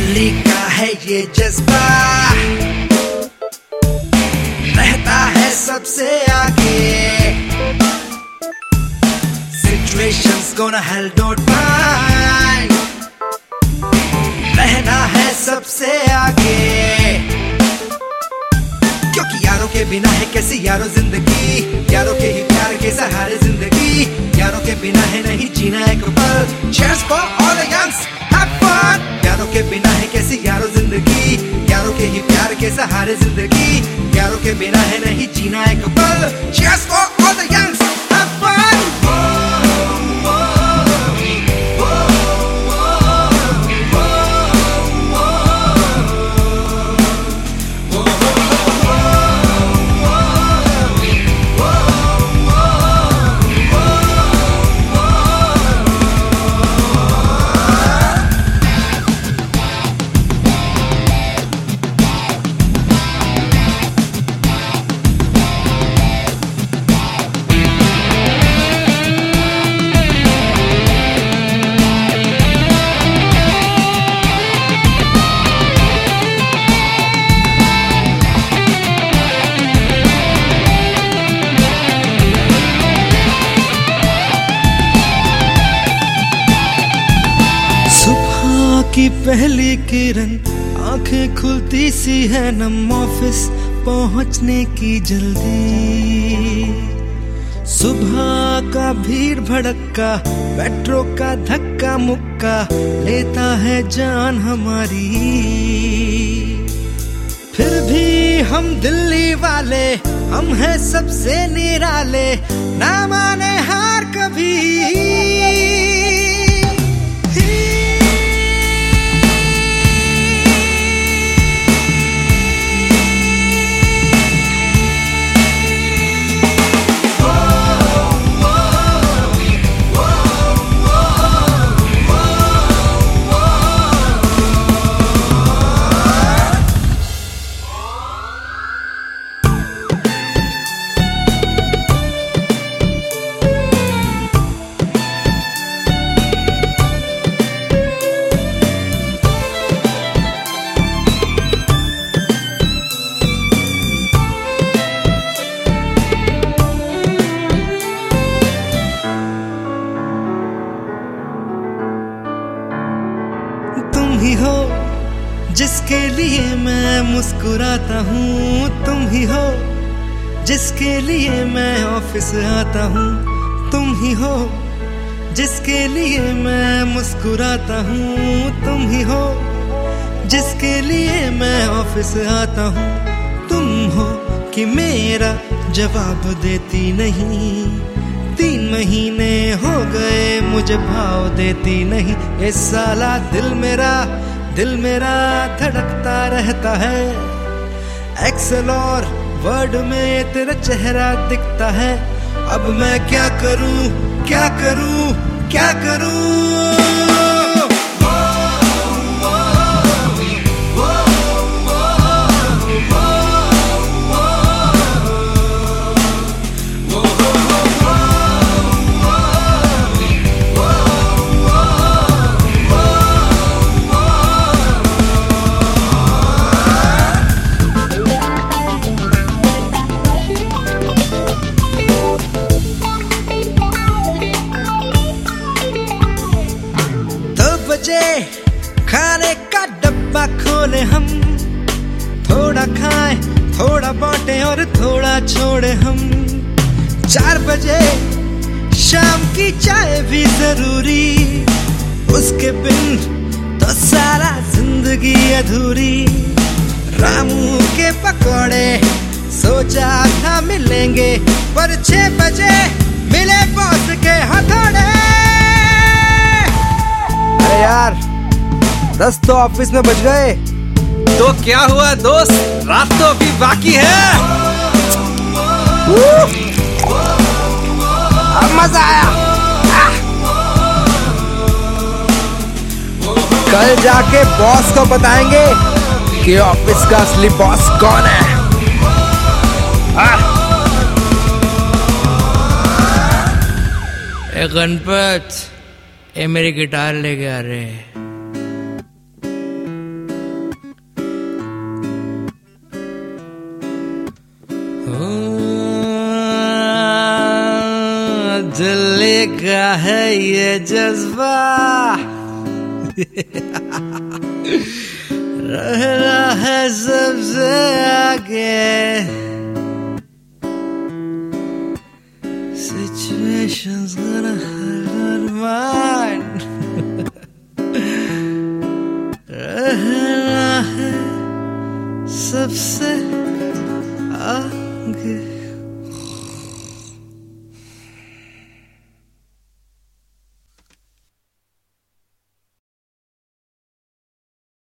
दिल्ली का है ये जज्बा, रहता है सबसे आगे। Situations gonna hell don't mind, रहना है सबसे आगे। क्योंकि यारों के बिना है कैसी यारों जिंदगी, यारों के ही प्यार के सहारे जिंदगी। यारों के बिना है नहीं जीना एक पल। Cheers for all the youngs, have fun। यारों के बिना है कैसी यारों जिंदगी, यारों के ही प्यार के सहारे जिंदगी। यारों के बिना है नहीं जीना एक पल। Cheers for all the youngs, have fun। की पहली किरण, आंखें खुलती सी है नम, ऑफिस पहुंचने की जल्दी। सुबह का भीड़ भड़का, मेट्रो का धक्का मुक्का, लेता है जान हमारी। फिर भी हम दिल्ली वाले, हम हैं सबसे निराले, ना माने हार कभी। तुम ही हो जिसके लिए मैं मुस्कुराता हूँ, तुम ही हो जिसके लिए मैं ऑफिस आता हूँ, तुम ही हो जिसके लिए मैं मुस्कुराता हूँ, तुम ही हो जिसके लिए मैं ऑफिस आता हूँ। तुम हो कि मेरा जवाब देती नहीं, 3 महीने हो गए मुझे भाव देती नहीं। इस साला दिल मेरा धड़कता रहता है। एक्सेल और वर्ड में तेरा चेहरा दिखता है। अब मैं क्या करूं, क्या करूं, क्या करूं। खाने का डब्बा खोले हम, थोड़ा खाएं, थोड़ा बांटे और थोड़ा छोड़े हम। 4 बजे शाम की चाय भी जरूरी, उसके बिन तो सारा जिंदगी अधूरी। रामू के पकौड़े सोचा था मिलेंगे, पर 6 बजे मिले बॉस के हथौड़े। अरे यार 10 तो ऑफिस में बज गए। तो क्या हुआ दोस्त, रात तो अभी बाकी है। अब मजा आया। कल जाके बॉस को बताएंगे कि ऑफिस का असली बॉस कौन है। गणपत, ये मेरी गिटार लेके आ रहे हैं। जज्बा रहना है सबसे आगे Situations gonna hurt our mind रहना है सबसे आगे